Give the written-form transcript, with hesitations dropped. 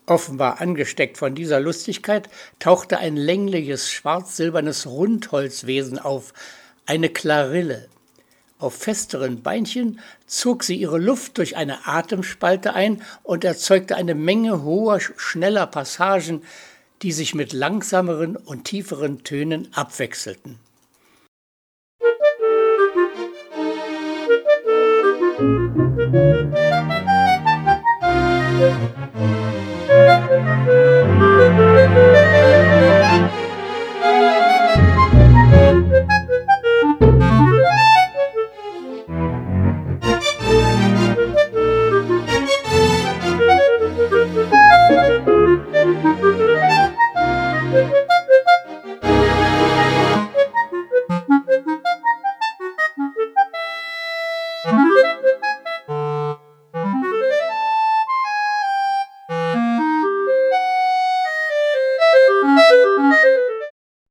Offenbar angesteckt von dieser Lustigkeit, tauchte ein längliches, schwarz-silbernes Rundholzwesen auf, eine Klarille. Auf festeren Beinchen zog sie ihre Luft durch eine Atemspalte ein und erzeugte eine Menge hoher, schneller Passagen, die sich mit langsameren und tieferen Tönen abwechselten.